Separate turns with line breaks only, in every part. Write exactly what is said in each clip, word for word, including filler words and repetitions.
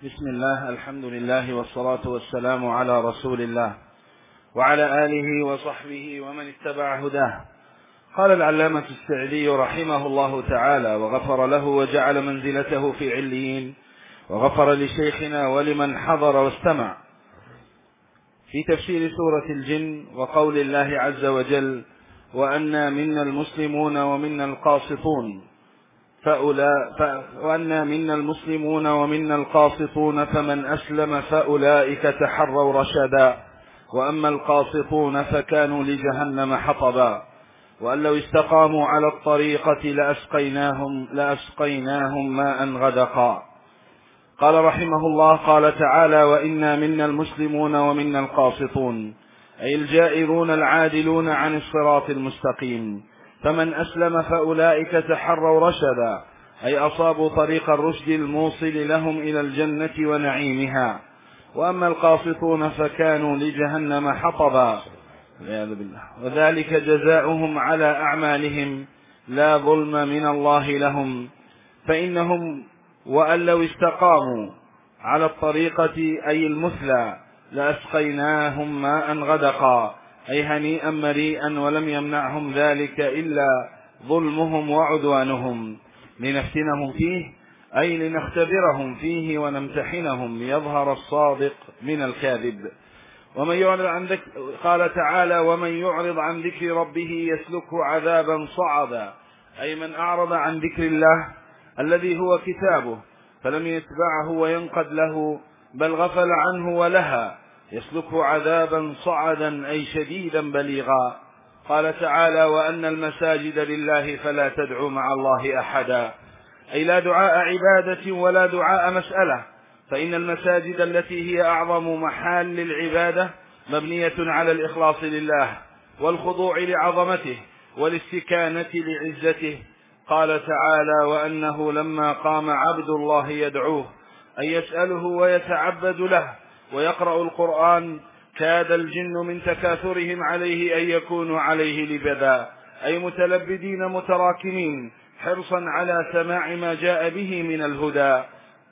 بسم الله، الحمد لله، والصلاة والسلام على رسول الله وعلى آله وصحبه ومن اتبع هداه. قال العلامة السعدي رحمه الله تعالى وغفر له وجعل منزلته في عليين، وغفر لشيخنا ولمن حضر واستمع، في تفسير سورة الجن وقول الله عز وجل: وأنا منا المسلمون ومنا القاسطون فأولا وأنا منا المسلمون ومنا القاسطون فمن أسلم فأولئك تحروا رشدا، وأما القاسطون فكانوا لجهنم حطبا، وأن لو استقاموا على الطريقة لأسقيناهم, لأسقيناهم ماء غدقا. قال رحمه الله: قال تعالى: وإنا منا المسلمون ومنا القاسطون، أي الجائرون العادلون عن الصراط المستقيم. فمن أسلم فأولئك تحروا رشدا، أي أصابوا طريق الرشد الموصل لهم إلى الجنة ونعيمها. وأما القاسطون فكانوا لجهنم حطبا، والعياذ بالله، وذلك جزاؤهم على أعمالهم لا ظلم من الله لهم. فإنهم وأن لو استقاموا على الطريقة أي المثلى لأسقيناهم ماء غدقا، أي هنيئا مريئا، ولم يمنعهم ذلك إلا ظلمهم وعدوانهم، لنفتنهم فيه، أي لنختبرهم فيه ونمتحنهم ليظهر الصادق من الكاذب. ومن يعرض عن ذكر قال تعالى: ومن يعرض عن ذكر ربه يسلكه عذابا صعدا، أي من أعرض عن ذكر الله الذي هو كتابه فلم يتبعه وينقد له، بل غفل عنه ولها، يسلكه عذابا صعدا، أي شديدا بليغا. قال تعالى: وأن المساجد لله فلا تدعوا مع الله أحدا، أي لا دعاء عبادة ولا دعاء مسألة، فإن المساجد التي هي أعظم محال للعبادة مبنية على الإخلاص لله والخضوع لعظمته والاستكانة لعزته. قال تعالى: وأنه لما قام عبد الله يدعوه، أي يسأله ويتعبد له ويقرأ القرآن، كاد الجن من تكاثرهم عليه أن يكونوا عليه لبدا، أي متلبدين متراكمين حرصا على سماع ما جاء به من الهدى.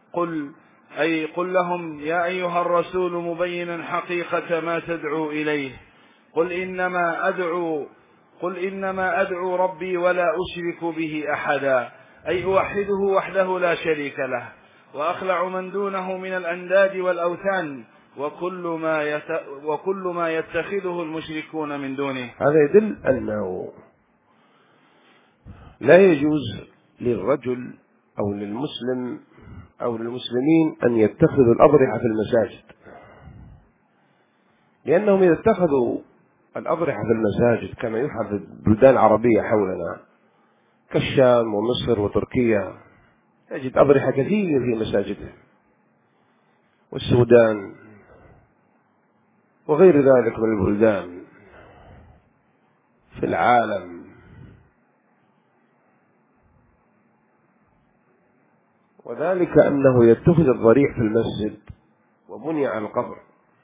قل أي قل لهم يا أيها الرسول مبينا حقيقة ما تدعو إليه، قل إنما أدعو قل إنما أدعو ربي ولا أشرك به أحدا، أي أوحده وحده لا شريك له، وأخلع من دونه من الأنداد والأوثان وكل ما, يت... وكل ما يتخذه المشركون من دونه.
هذا يدل أنه لا يجوز للرجل أو للمسلم أو للمسلمين أن يتخذوا الأضرحة في المساجد، لأنهم إذا اتخذوا الأضرحة في المساجد كما يفعل في البلدان العربية حولنا كالشام ومصر وتركيا، يجد أضرحة كثير في مساجدهم، والسودان وغير ذلك من البلدان في العالم. وذلك أنه يتخذ الضريح في المسجد وبني على القبر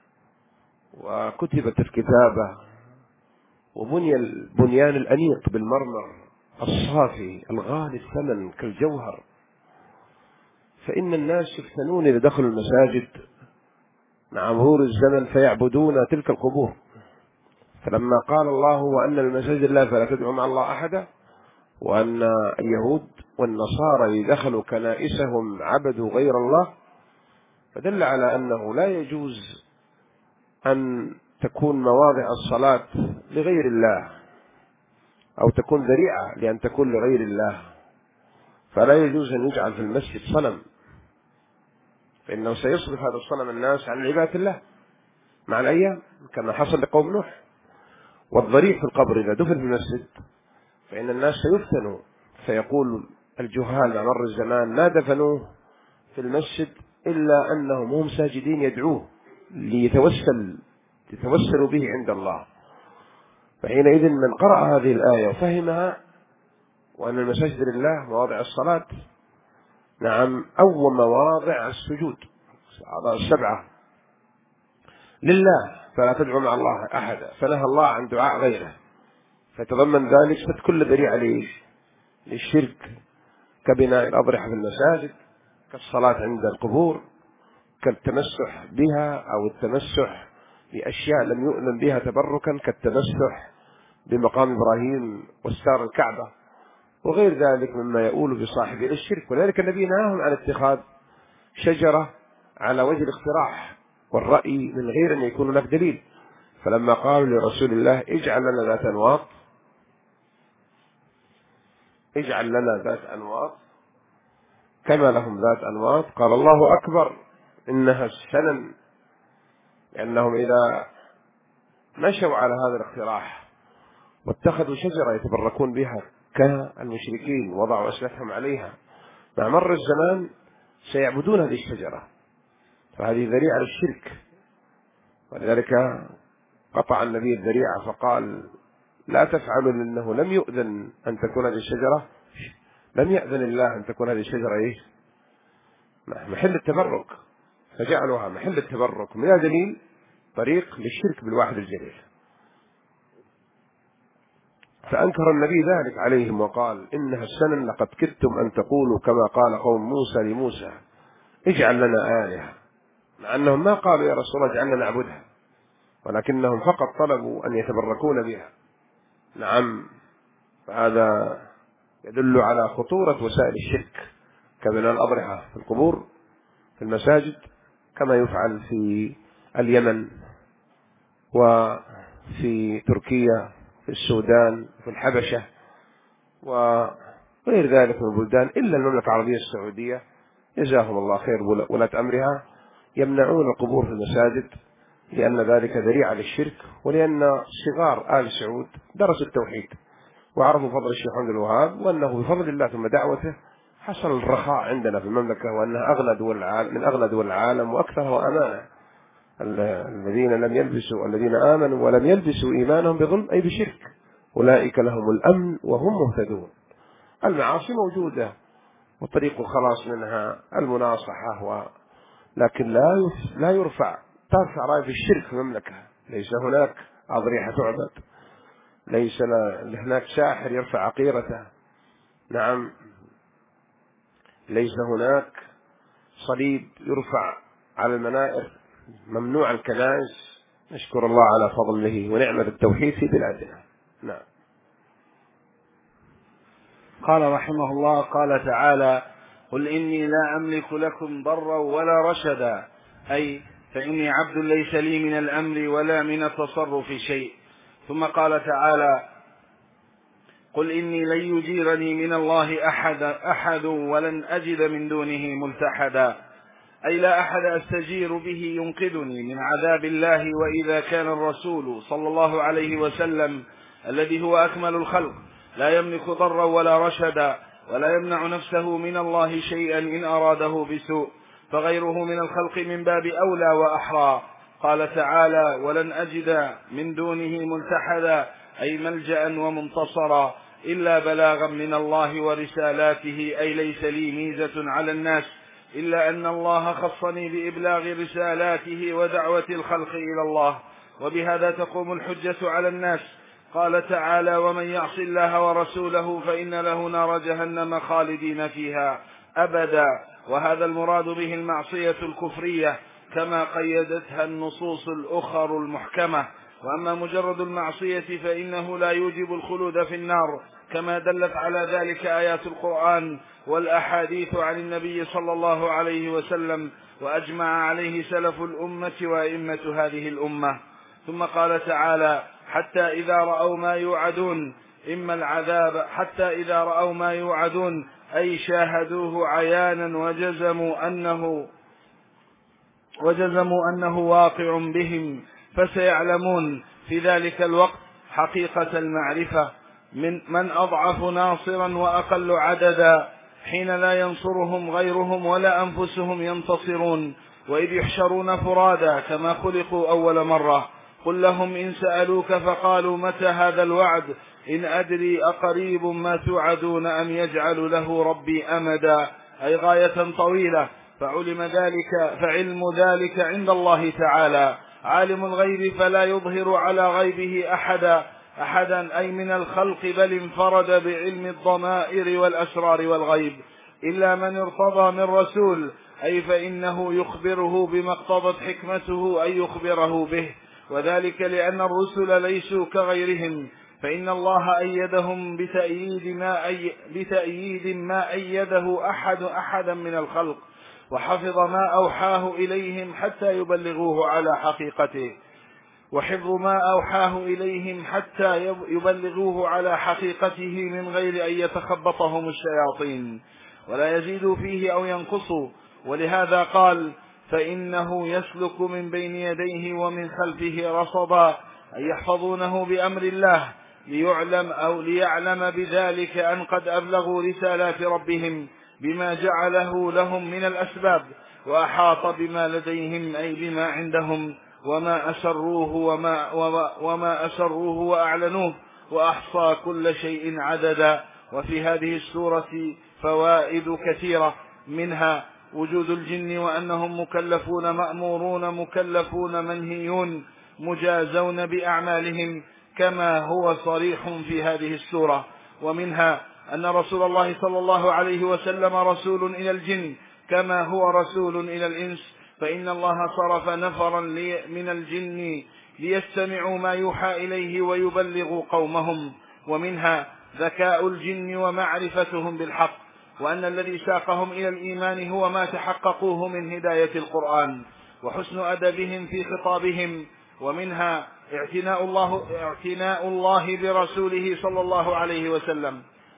وكتبت الكتابة وبني البنيان الأنيق بالمرمر الصافي الغالي الثمن كالجوهر، فإن الناس يفتنون إذا دخلوا المساجد مع مرور الزمن فيعبدون تلك القبور. فلما قال الله: وأن المساجد لله فلا تدعوا مع الله أحدا، وأن اليهود والنصارى دخلوا كنائسهم عبدوا غير الله، فدل على أنه لا يجوز أن تكون مواضع الصلاة لغير الله أو تكون ذريعة لأن تكون لغير الله. فلا يجوز أن يجعل في المسجد صنم، فإنه سيصرف هذا الصنم الناس عن عبادة الله مع الأيام كما حصل لقوم نوح. والضريح في القبر إذا دفن في المسجد فإن الناس سيفتنوا، فيقول الجهال مع مر الزمان: ما دفنوه في المسجد إلا أنهم هم ساجدين يدعوه ليتوسل يتوسلوا به عند الله. فحينئذ من قرأ هذه الآية وفهمها وأن المساجد لله مواضع الصلاة، نعم، أو مواضع السجود أعضاء السبعة لله فلا تدعو مع الله أحدا، فنهى الله عن دعاء غيره، فتضمن ذلك سد كل ذريعة للشرك كبناء الأضرحة في المساجد، كالصلاة عند القبور، كالتمسح بها أو التمسح بأشياء لم يؤذن بها تبركا كالتمسح بمقام إبراهيم واستار الكعبة وغير ذلك مما يؤول بصاحبه إلى الشرك. ولذلك النبي نهاهم عن اتخاذ شجرة على وجه الاقتراح والرأي من غير أن يكون هناك دليل. فلما قالوا لرسول الله اجعل لنا ذات أنواط اجعل لنا ذات أنواط كما لهم ذات أنواط، قال الله أكبر إنها السنن، لأنهم إذا مشوا على هذا الاقتراح واتخذوا شجرة يتبركون بها كالمشركين وضعوا أسلحتهم عليها، مع مر الزمان سيعبدون هذه الشجرة، فهذه ذريعة للشرك. ولذلك قطع النبي الذريعة فقال لا تفعلوا لأنه لم يؤذن أن تكون هذه الشجرة، لم يأذن الله أن تكون هذه الشجرة إيه؟ محل التبرك، فجعلوها محل التبرك من دليل طريق للشرك بالواحد الجليل. فأنكر النبي ذلك عليهم وقال إنها السنن لقد كدتم أن تقولوا كما قال قوم موسى لموسى اجعل لنا آلهة، مع أنهم ما قالوا يا رسول الله اجعلنا نعبدها، ولكنهم فقط طلبوا أن يتبركون بها. نعم، فهذا يدل على خطورة وسائل الشرك كبناء الأضرحة في القبور في المساجد، كما يفعل في اليمن وفي تركيا في السودان في الحبشة وغير ذلك من البلدان، إلا المملكة العربية السعودية جزاهم الله خير ولاة أمرها يمنعون القبور في المساجد، لأن ذلك ذريعة للشرك، ولأن صغار آل سعود درسوا التوحيد وعرفوا فضل الشيخ محمد الوهاب، وأنه بفضل الله ثم دعوته حصل الرخاء عندنا في المملكة، وأنها أغلى دول العالم من أغلى دول العالم وأكثرها أمانة. الذين لم يلبسوا الذين آمنوا ولم يلبسوا إيمانهم بظلم أي بشرك أولئك لهم الأمن وهم مهتدون. المعاصي موجودة وطريق الخلاص منها المناصحة، و... لكن لا لا يرفع ترفع راية الشرك في المملكة. ليس هناك أضرحة تعبد، ليس هناك ساحر يرفع عقيرته، نعم، ليس هناك صليب يرفع على المنائر، ممنوع الكنائس. نشكر الله على فضله ونعمة التوحيد في بلادنا. نعم.
قال رحمه الله قال تعالى قل إني لا أملك لكم ضرا ولا رشدا، أي فإني عبد ليس لي من الأمر ولا من التصرف شيء. ثم قال تعالى قل إني لن يجيرني من الله أحد, أحد ولن أجد من دونه ملتحدا، أي لا أحد أستجير به ينقذني من عذاب الله. وإذا كان الرسول صلى الله عليه وسلم الذي هو أكمل الخلق لا يملك ضرا ولا رشدا ولا يمنع نفسه من الله شيئا إن أراده بسوء، فغيره من الخلق من باب أولى وأحرى. قال تعالى ولن أجد من دونه ملتحدا، أي ملجأ ومنتصرا، إلا بلاغا من الله ورسالاته، أي ليس لي ميزة على الناس إلا أن الله خصني بإبلاغ رسالاته ودعوة الخلق إلى الله، وبهذا تقوم الحجة على الناس. قال تعالى ومن يعص الله ورسوله فإن له نار جهنم خالدين فيها أبدا، وهذا المراد به المعصية الكفرية كما قيدتها النصوص الأخر المحكمة. وأما مجرد المعصية فإنه لا يوجب الخلود في النار، كما دلت على ذلك آيات القرآن والأحاديث عن النبي صلى الله عليه وسلم، وأجمع عليه سلف الأمة وأئمة هذه الأمة. ثم قال تعالى حتى إذا رأوا ما يوعدون إما العذاب حتى إذا رأوا ما يوعدون أي شاهدوه عيانا وجزموا أنه وجزموا أنه واقع بهم، فسيعلمون في ذلك الوقت حقيقة المعرفة من من أضعف ناصرا وأقل عددا، حين لا ينصرهم غيرهم ولا أنفسهم ينتصرون، وإذ يحشرون فرادا كما خلقوا أول مرة. قل لهم إن سألوك فقالوا متى هذا الوعد إن أدري أقريب ما توعدون أم يجعل له ربي أمدا، أي غاية طويلة. فعلم ذلك فعلم ذلك عند الله تعالى، عالم الغيب فلا يظهر على غيبه أحدا أحدا أي من الخلق، بل انفرد بعلم الضمائر والأسرار والغيب. إلا من ارتضى من رسول، أي فإنه يخبره بما اقتضت حكمته أن يخبره به، وذلك لأن الرسل ليسوا كغيرهم، فإن الله أيدهم بتأييد ما, أي بتأييد ما أيده أحد أحدا من الخلق، وحفظ ما أوحاه إليهم حتى يبلغوه على حقيقته وحفظ ما أوحاه إليهم حتى يبلغوه على حقيقته من غير أن يتخبطهم الشياطين ولا يزيدوا فيه أو ينقصوا. ولهذا قال: فإنه يسلك من بين يديه ومن خلفه رصدا، أي يحفظونه بأمر الله، ليعلم أو ليعلم بذلك أن قد أبلغوا رسالات ربهم بما جعله لهم من الأسباب، وأحاط بما لديهم أي بما عندهم، وما أسروه وما, وما, وما أسروه وأعلنوه، وأحصى كل شيء عددا. وفي هذه السورة فوائد كثيرة، منها وجود الجن وأنهم مكلفون مأمورون مكلفون منهيون مجازون بأعمالهم كما هو صريح في هذه السورة. ومنها أن رسول الله صلى الله عليه وسلم رسول إلى الجن كما هو رسول إلى الإنس، فإن الله صرف نفرا من الجن ليستمعوا ما يوحى إليه ويبلغوا قومهم. ومنها ذكاء الجن ومعرفتهم بالحق، وأن الذي ساقهم إلى الإيمان هو ما تحققوه من هداية القرآن وحسن أدبهم في خطابهم. ومنها اعتناء الله, اعتناء الله برسوله صلى الله عليه وسلم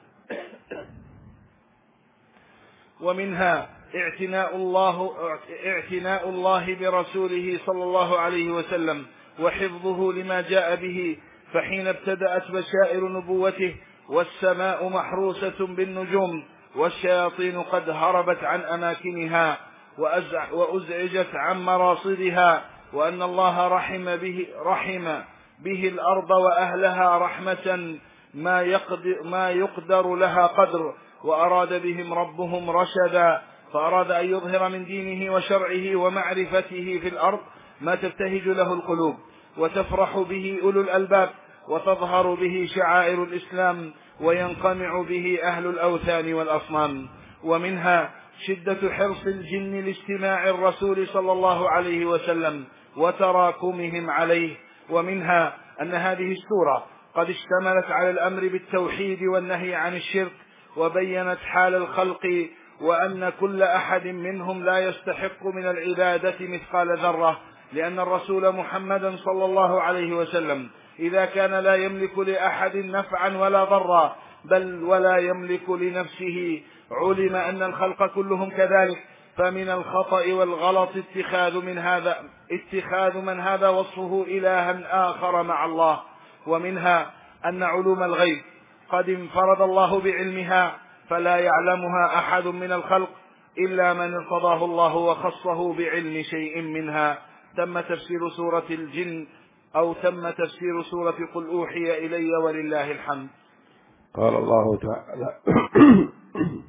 ومنها اعتناء الله, اعتناء الله برسوله صلى الله عليه وسلم وحفظه لما جاء به، فحين ابتدأت بشائر نبوته والسماء محروسة بالنجوم والشياطين قد هربت عن أماكنها وأزعجت عن مراصدها، وأن الله رحم به, رحم به الأرض وأهلها رحمة ما يقدر, ما يقدر لها قدر، وأراد بهم ربهم رشدا، فأراد أن يظهر من دينه وشرعه ومعرفته في الأرض ما تبتهج له القلوب وتفرح به أولو الألباب، وتظهر به شعائر الإسلام وينقمع به أهل الأوثان والأصنام. ومنها شدة حرص الجن لاستماع الرسول صلى الله عليه وسلم وتراكمهم عليه. ومنها أن هذه السورة قد اشتملت على الأمر بالتوحيد والنهي عن الشرك، وبينت حال الخلق وأن كل أحد منهم لا يستحق من العبادة مثقال ذرة، لأن الرسول محمدا صلى الله عليه وسلم إذا كان لا يملك لأحد نفعا ولا ضرا بل ولا يملك لنفسه، علم أن الخلق كلهم كذلك، فمن الخطأ والغلط اتخاذ من هذا اتخاذ من هذا وصفه إلها آخر مع الله. ومنها أن علوم الغيب قد انفرد الله بعلمها، فلا يعلمها أحد من الخلق إلا من ارتضاه الله وخصه بعلم شيء منها. تم تفسير سورة الجن أو تم تفسير سورة قل أوحي إلي ولله الحمد.
قال الله تعالى